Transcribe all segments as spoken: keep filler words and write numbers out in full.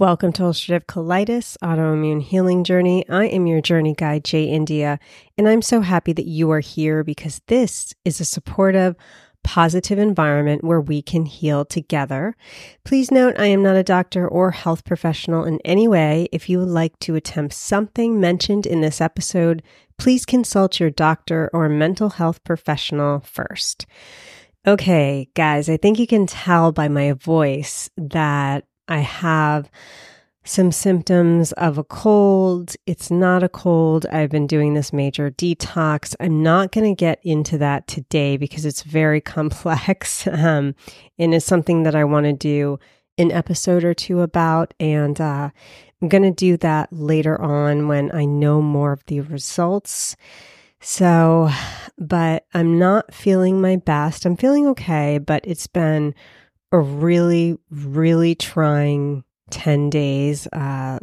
Welcome to Ulcerative Colitis Autoimmune Healing Journey. I am your journey guide, Jay India, and I'm so happy that you are here because this is a supportive, positive environment where we can heal together. Please note, I am not a doctor or health professional in any way. If you would like to attempt something mentioned in this episode, please consult your doctor or mental health professional first. Okay, guys, I think you can tell by my voice that I have some symptoms of a cold. It's not a cold. I've been doing this major detox. I'm not going to get into that today because it's very complex um, and it's something that I want to do an episode or two about. And uh, I'm going to do that later on when I know more of the results. So, but I'm not feeling my best. I'm feeling okay, but it's been a really, really trying ten days. Uh,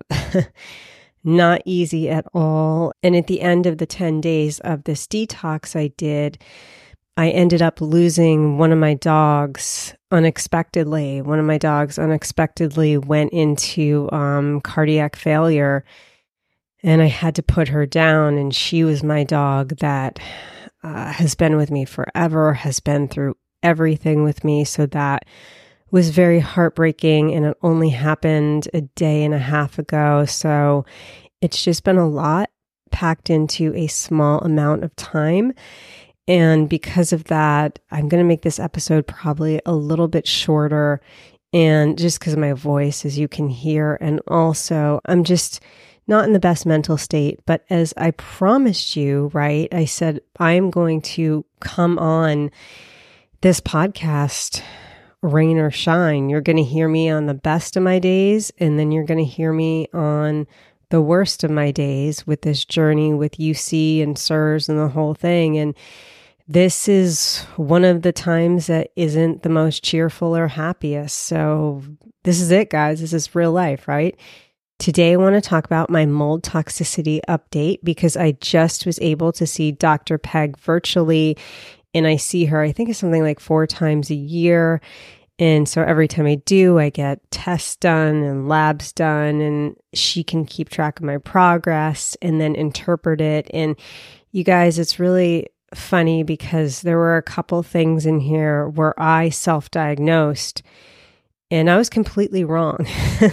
not easy at all. And at the end of the ten days of this detox I did, I ended up losing one of my dogs unexpectedly. One of my dogs unexpectedly went into um, cardiac failure, and I had to put her down. And she was my dog that uh, has been with me forever, has been through everything with me. So that was very heartbreaking, and it only happened a day and a half ago. So it's just been a lot packed into a small amount of time. And because of that, I'm going to make this episode probably a little bit shorter, and just because of my voice, as you can hear. And also, I'm just not in the best mental state. But as I promised you, right, I said, I'm going to come on this podcast, rain or shine. You're going to hear me on the best of my days, and then you're going to hear me on the worst of my days with this journey with U C and S I R S and the whole thing. And this is one of the times that isn't the most cheerful or happiest. So this is it, guys. This is real life, right? Today, I want to talk about my mold toxicity update because I just was able to see Doctor Peg virtually. And I see her, I think it's something like four times a year. And so every time I do, I get tests done and labs done, and she can keep track of my progress and then interpret it. And you guys, it's really funny because there were a couple things in here where I self-diagnosed and I was completely wrong.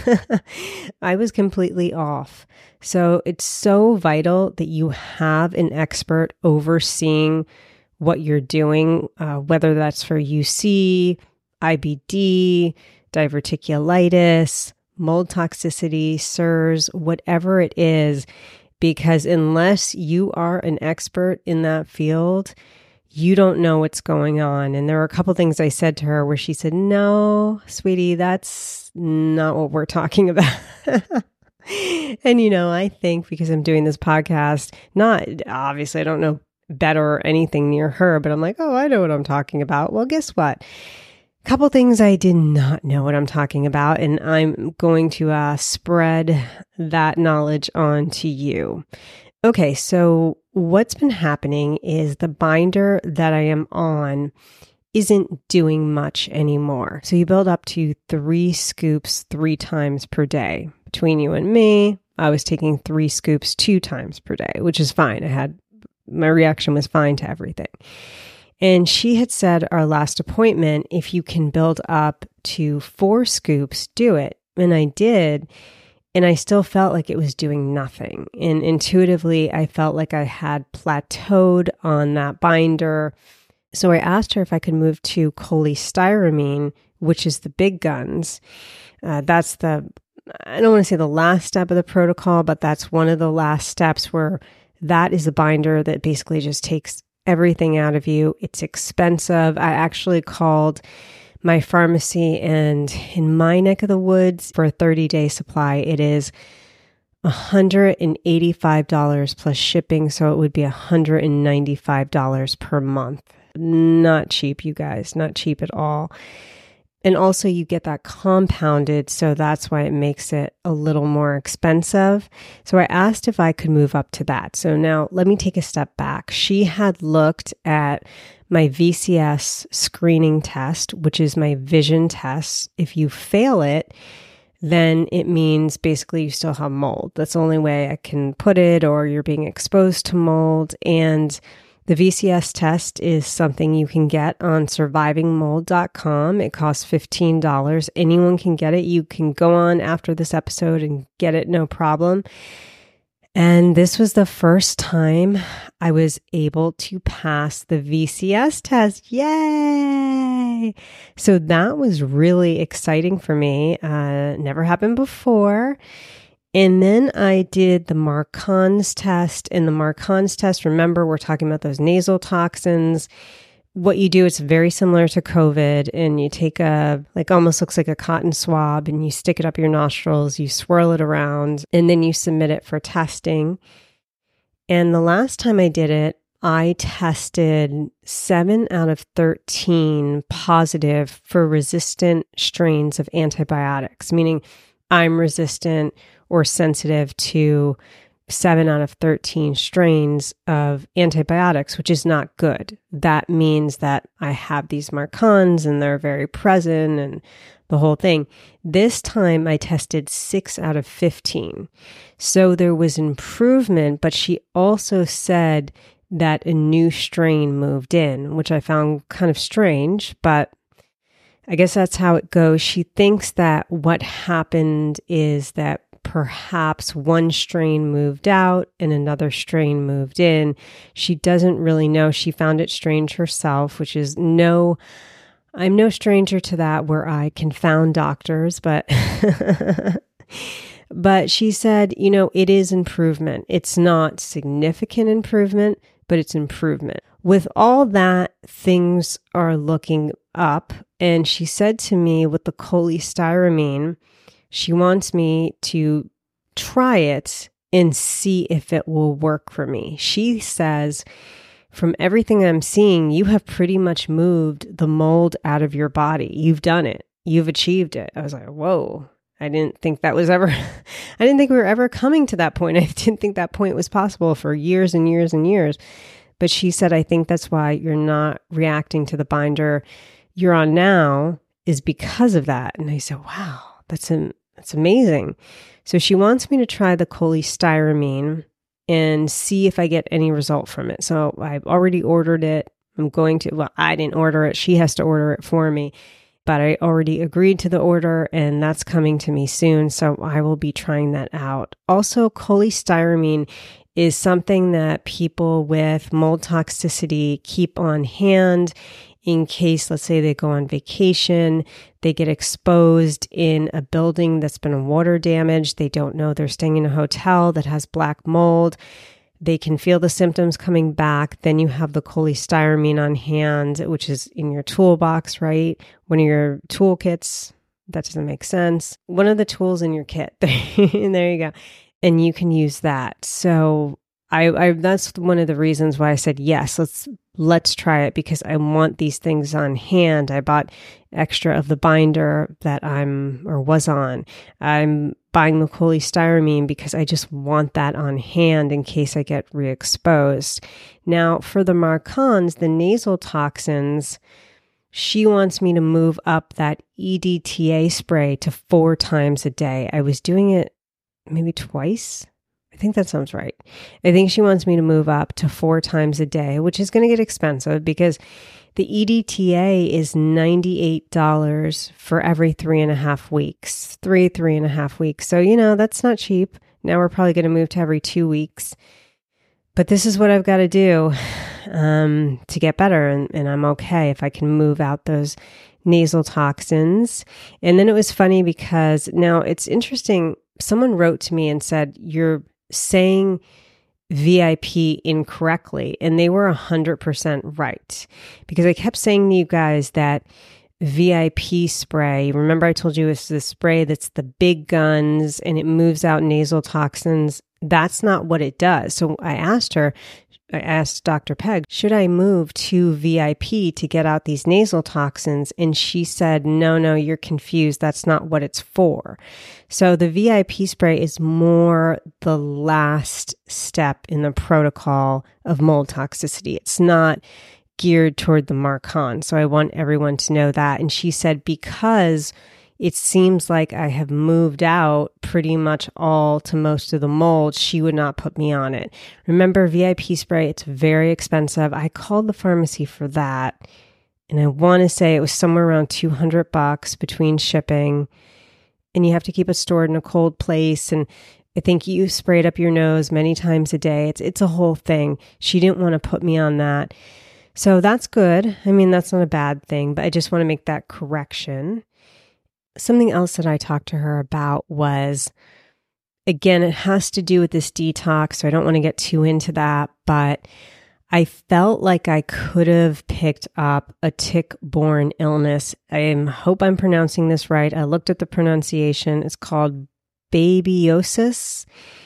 I was completely off. So it's so vital that you have an expert overseeing what you're doing, uh, whether that's for U C, I B D, diverticulitis, mold toxicity, S I R S, whatever it is, because unless you are an expert in that field, you don't know what's going on. And there were a couple things I said to her where she said, no, sweetie, that's not what we're talking about. And, you know, I think because I'm doing this podcast, not obviously, I don't know better or anything near her, but I'm like, oh, I know what I'm talking about. Well, guess what? A couple things I did not know what I'm talking about, and I'm going to uh, spread that knowledge on to you. Okay, so what's been happening is the binder that I am on isn't doing much anymore. So you build up to three scoops three times per day. Between you and me, I was taking three scoops two times per day, which is fine. I had my reaction was fine to everything. And she had said our last appointment, if you can build up to four scoops, do it. And I did. And I still felt like it was doing nothing. And intuitively, I felt like I had plateaued on that binder. So I asked her if I could move to cholestyramine, which is the big guns. Uh, that's the, I don't want to say the last step of the protocol, but that's one of the last steps where that is a binder that basically just takes everything out of you. It's expensive. I actually called my pharmacy, and in my neck of the woods for a thirty-day supply, it is one hundred eighty-five dollars plus shipping. So it would be one hundred ninety-five dollars per month. Not cheap, you guys, not cheap at all. And also you get that compounded, so that's why it makes it a little more expensive. So I asked if I could move up to that. So now let me take a step back. She had looked at my V C S screening test, which is my vision test. If you fail it, then it means basically you still have mold. That's the only way I can put it, or you're being exposed to mold. And the V C S test is something you can get on surviving mold dot com. It costs fifteen dollars. Anyone can get it. You can go on after this episode and get it, no problem. And this was the first time I was able to pass the V C S test. Yay! So that was really exciting for me. Uh, never happened before. And then I did the Marcon's test. And the Marcon's test, remember, we're talking about those nasal toxins. What you do, it's very similar to COVID, and you take a, like almost looks like a cotton swab, and you stick it up your nostrils, you swirl it around, and then you submit it for testing. And the last time I did it, I tested seven out of thirteen positive for resistant strains of antibiotics, meaning I'm resistant or sensitive to seven out of thirteen strains of antibiotics, which is not good. That means that I have these Marcons and they're very present and the whole thing. This time I tested six out of fifteen. So there was improvement, but she also said that a new strain moved in, which I found kind of strange, but I guess that's how it goes. She thinks that what happened is that perhaps one strain moved out and another strain moved in. She doesn't really know. She found it strange herself, which is no, I'm no stranger to that where I confound doctors, but, but she said, you know, it is improvement. It's not significant improvement, but it's improvement. With all that, things are looking up. And she said to me with the cholestyramine, she wants me to try it and see if it will work for me. She says, from everything I'm seeing, you have pretty much moved the mold out of your body. You've done it. You've achieved it. I was like, whoa, I didn't think that was ever, I didn't think we were ever coming to that point. I didn't think that point was possible for years and years and years. But she said, I think that's why you're not reacting to the binder you're on now is because of that. And I said, wow, that's an That's amazing. So she wants me to try the cholestyramine and see if I get any result from it. So I've already ordered it. I'm going to, well, I didn't order it. She has to order it for me. But I already agreed to the order and that's coming to me soon. So I will be trying that out. Also, cholestyramine is something that people with mold toxicity keep on hand in case, let's say they go on vacation, they get exposed in a building that's been water damaged. They don't know they're staying in a hotel that has black mold. They can feel the symptoms coming back. Then you have the cholestyramine on hand, which is in your toolbox, right? One of your toolkits. That doesn't make sense. One of the tools in your kit. There you go. And you can use that. So I, I that's one of the reasons why I said, yes, let's let's try it because I want these things on hand. I bought extra of the binder that I'm or was on. I'm buying the cholestyramine because I just want that on hand in case I get re-exposed. Now, for the Marcons, the nasal toxins, she wants me to move up that E D T A spray to four times a day. I was doing it maybe twice. I think that sounds right. I think she wants me to move up to four times a day, which is going to get expensive because the E D T A is ninety-eight dollars for every three and a half weeks, three, three and a half weeks. So, you know, that's not cheap. Now we're probably going to move to every two weeks. But this is what I've got to do um, to get better. And, and I'm okay if I can move out those nasal toxins. And then it was funny because now it's interesting. Someone wrote to me and said, you're saying V I P incorrectly. And they were one hundred percent right. Because I kept saying to you guys that V I P spray, remember I told you it's the spray that's the big guns and it moves out nasal toxins. That's not what it does. So I asked her, I asked Doctor Peg, should I move to V I P to get out these nasal toxins? And she said, no, no, you're confused. That's not what it's for. So the V I P spray is more the last step in the protocol of mold toxicity. It's not geared toward the Marcon. So I want everyone to know that. And she said, because it seems like I have moved out pretty much all to most of the mold. She would not put me on it. Remember, V I P spray, it's very expensive. I called the pharmacy for that, and I want to say it was somewhere around two hundred bucks between shipping, and you have to keep it stored in a cold place, and I think you spray it up your nose many times a day. It's it's a whole thing. She didn't want to put me on that. So that's good. I mean, that's not a bad thing, but I just want to make that correction. Something else that I talked to her about was, again, it has to do with this detox, so I don't want to get too into that, but I felt like I could have picked up a tick-borne illness. I hope I'm pronouncing this right. I looked at the pronunciation. It's called babiosis,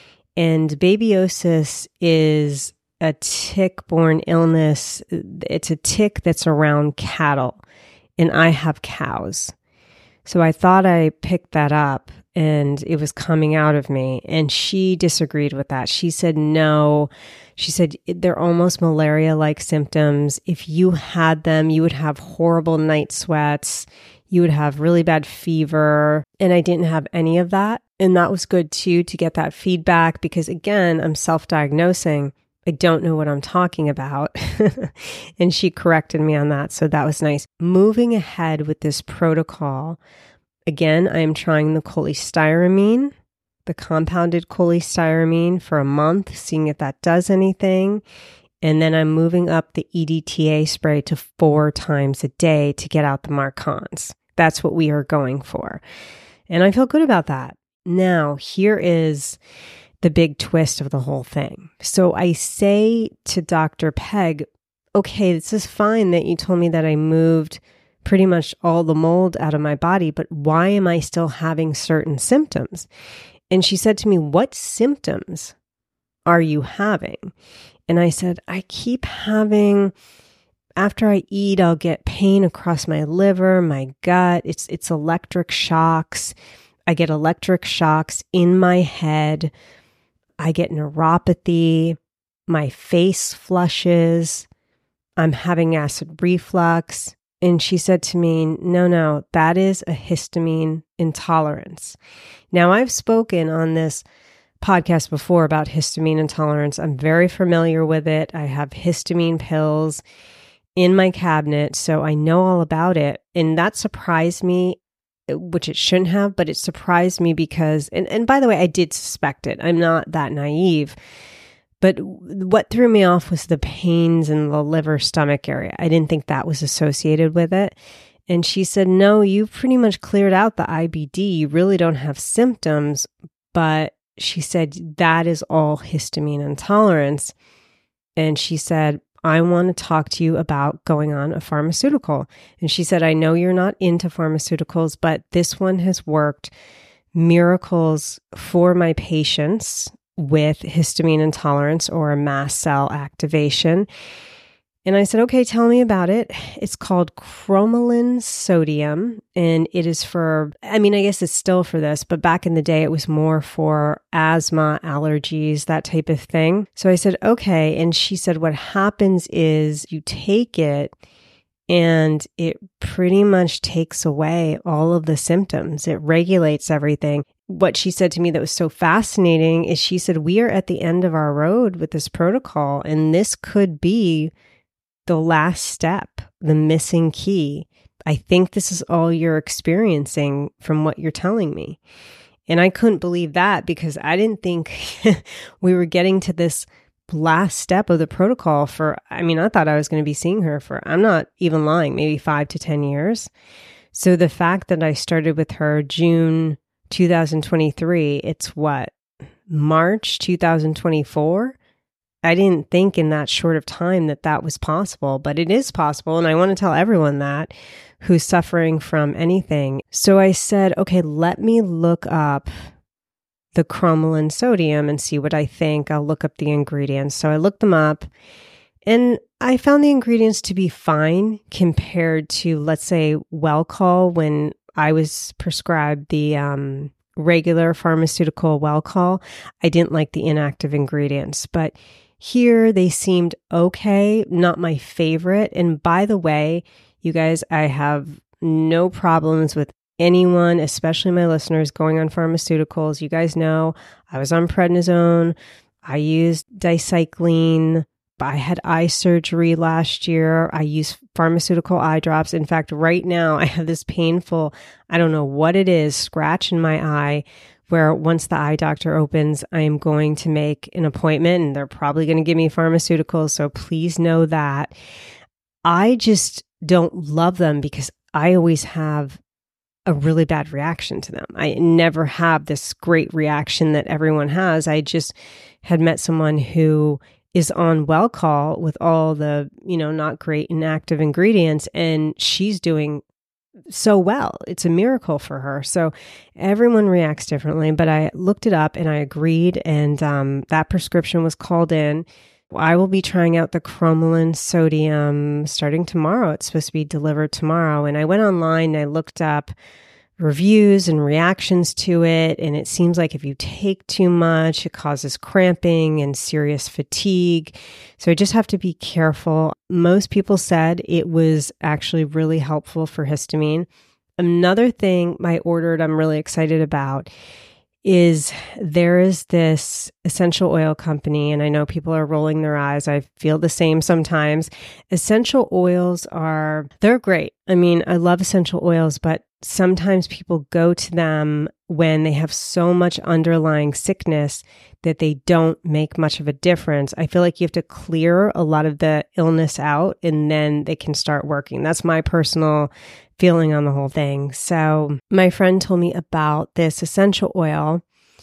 and babiosis is a tick-borne illness. It's a tick that's around cattle, and I have cows. So I thought I picked that up and it was coming out of me, and she disagreed with that. She said, no, she said, they're almost malaria-like symptoms. If you had them, you would have horrible night sweats. You would have really bad fever. And I didn't have any of that. And that was good too, to get that feedback, because again, I'm self-diagnosing. I don't know what I'm talking about. And she corrected me on that. So that was nice. Moving ahead with this protocol, again, I am trying the cholestyramine, the compounded cholestyramine for a month, seeing if that does anything. And then I'm moving up the E D T A spray to four times a day to get out the Marcons. That's what we are going for. And I feel good about that. Now, here is the big twist of the whole thing. So I say to Doctor Peg, okay, this is fine that you told me that I moved pretty much all the mold out of my body, but why am I still having certain symptoms? And she said to me, what symptoms are you having? And I said, I keep having, after I eat, I'll get pain across my liver, my gut. It's, it's electric shocks. I get electric shocks in my head. I get neuropathy. My face flushes. I'm having acid reflux. And she said to me, no, no, that is a histamine intolerance. Now, I've spoken on this podcast before about histamine intolerance. I'm very familiar with it. I have histamine pills in my cabinet, so I know all about it. And that surprised me, which it shouldn't have, but it surprised me because, and, and by the way, I did suspect it. I'm not that naive. But what threw me off was the pains in the liver stomach area. I didn't think that was associated with it. And she said, no, you pretty much cleared out the I B D. You really don't have symptoms. But she said, that is all histamine intolerance. And she said, I want to talk to you about going on a pharmaceutical. And she said, I know you're not into pharmaceuticals, but this one has worked miracles for my patients with histamine intolerance or mast cell activation. And I said, okay, tell me about it. It's called cromolyn sodium, and it is for, I mean, I guess it's still for this, but back in the day, it was more for asthma, allergies, that type of thing. So I said, okay. And she said, what happens is you take it and it pretty much takes away all of the symptoms. It regulates everything. What she said to me that was so fascinating is she said, we are at the end of our road with this protocol, and this could be the last step, the missing key. I think this is all you're experiencing from what you're telling me. And I couldn't believe that because I didn't think we were getting to this last step of the protocol for, I mean, I thought I was going to be seeing her for, I'm not even lying, maybe five to ten years. So the fact that I started with her June two thousand twenty-three, it's what, March two thousand twenty-four? I didn't think in that short of time that that was possible, but it is possible. And I want to tell everyone that who's suffering from anything. So I said, okay, let me look up the cromolyn sodium and see what I think. I'll look up the ingredients. So I looked them up and I found the ingredients to be fine compared to, let's say, Welchol. When I was prescribed the um, regular pharmaceutical Welchol, I didn't like the inactive ingredients, but here they seemed okay, not my favorite. And by the way, you guys, I have no problems with anyone, especially my listeners, going on pharmaceuticals. You guys know I was on prednisone. I used dicycline. I had eye surgery last year. I use pharmaceutical eye drops. In fact, right now I have this painful, I don't know what it is, scratch in my eye where once the eye doctor opens, I am going to make an appointment and they're probably going to give me pharmaceuticals. So please know that. I just don't love them because I always have a really bad reaction to them. I never have this great reaction that everyone has. I just had met someone who is on Welchol with all the, you know, not great inactive ingredients, and she's doing so well. It's a miracle for her. So everyone reacts differently, but I looked it up and I agreed, and um, that prescription was called in. I will be trying out the Cromolyn sodium starting tomorrow. It's supposed to be delivered tomorrow. And I went online and I looked up reviews and reactions to it. And it seems like if you take too much, it causes cramping and serious fatigue. So I just have to be careful. Most people said it was actually really helpful for histamine. Another thing I ordered I'm really excited about is there is this essential oil company, and I know people are rolling their eyes. I feel the same sometimes. Essential oils are, they're great. I mean, I love essential oils, but sometimes people go to them when they have so much underlying sickness that they don't make much of a difference. I feel like you have to clear a lot of the illness out and then they can start working. That's my personal feeling on the whole thing. So my friend told me about this essential oil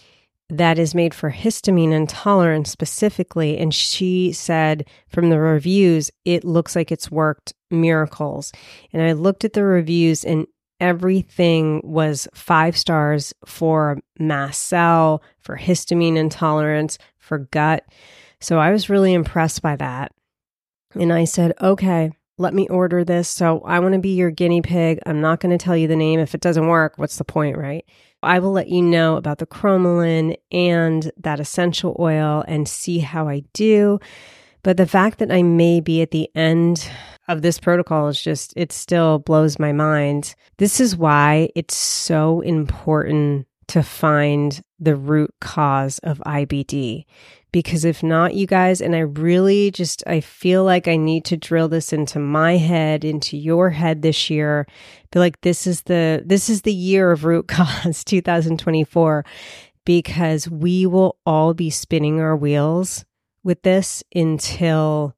that is made for histamine intolerance specifically. And she said from the reviews, it looks like it's worked miracles. And I looked at the reviews and everything was five stars for mast cell, for histamine intolerance, for gut. So I was really impressed by that. And I said, okay, let me order this. So I want to be your guinea pig. I'm not going to tell you the name. If it doesn't work, what's the point, right? I will let you know about the Cromolyn and that essential oil and see how I do. But the fact that I may be at the end of this protocol is just, it still blows my mind. This is why it's so important to find the root cause of I B D. Because if not, you guys, and I really just, I feel like I need to drill this into my head, into your head this year. I feel like this is the, this is the year of root cause, two thousand twenty-four, because we will all be spinning our wheels with this until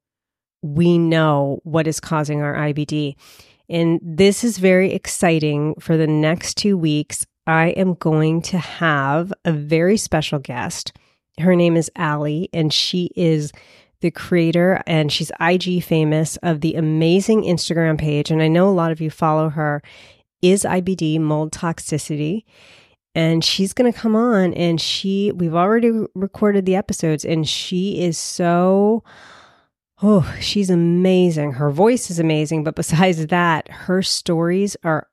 we know what is causing our I B D. And this is very exciting. For the next two weeks, I am going to have a very special guest. Her name is Allie, and she is the creator, and she's I G famous, of the amazing Instagram page. And I know a lot of you follow her, Is I B D Mold Toxicity. And she's going to come on, and she, we've already recorded the episodes, and she is so, oh, she's amazing. Her voice is amazing. But besides that, her stories are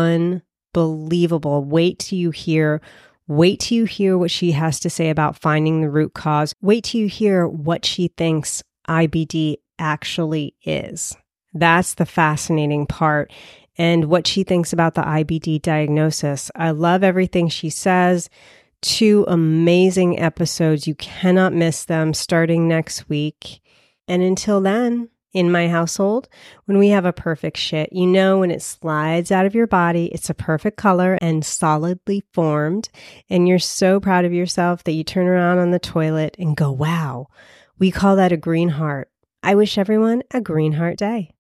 unbelievable. Wait till you hear Wait till you hear what she has to say about finding the root cause. Wait till you hear what she thinks I B D actually is. That's the fascinating part. And what she thinks about the I B D diagnosis. I love everything she says. Two amazing episodes. You cannot miss them, starting next week. And until then, in my household, when we have a perfect shit, you know, when it slides out of your body, it's a perfect color and solidly formed. And you're so proud of yourself that you turn around on the toilet and go, wow, we call that a green heart. I wish everyone a green heart day.